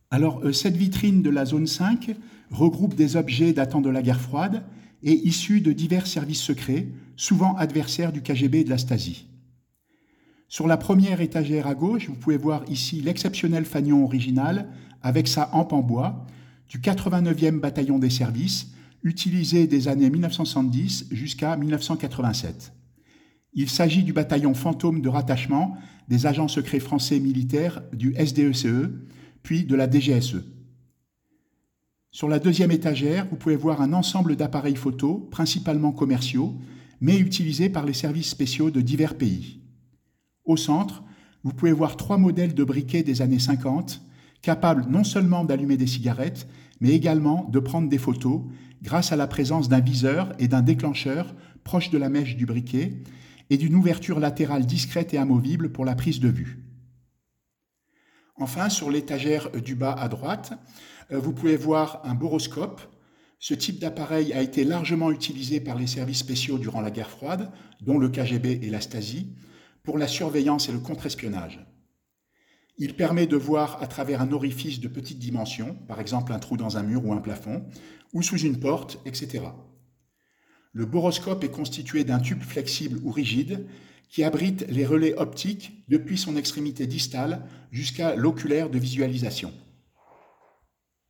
Cette vitrine de la zone 5 regroupe des objets datant de la guerre froide et issus de divers services secrets, souvent adversaires du KGB et de la Stasi. Sur la première étagère à gauche, vous pouvez voir ici l'exceptionnel fanion original avec sa hampe en bois du 89e bataillon des services, utilisé des années 1970 jusqu'à 1987. Il s'agit du bataillon fantôme de rattachement des agents secrets français militaires du SDECE, puis de la DGSE. Sur la deuxième étagère, vous pouvez voir un ensemble d'appareils photo, principalement commerciaux, mais utilisés par les services spéciaux de divers pays. Au centre, vous pouvez voir 3 modèles de briquets des années 50, capables non seulement d'allumer des cigarettes, mais également de prendre des photos grâce à la présence d'un viseur et d'un déclencheur proche de la mèche du briquet et d'une ouverture latérale discrète et amovible pour la prise de vue. Enfin, sur l'étagère du bas à droite, vous pouvez voir un boroscope. Ce type d'appareil a été largement utilisé par les services spéciaux durant la guerre froide, dont le KGB et la Stasi, pour la surveillance et le contre-espionnage. Il permet de voir à travers un orifice de petite dimension, par exemple un trou dans un mur ou un plafond, ou sous une porte, etc. Le boroscope est constitué d'un tube flexible ou rigide qui abrite les relais optiques depuis son extrémité distale jusqu'à l'oculaire de visualisation.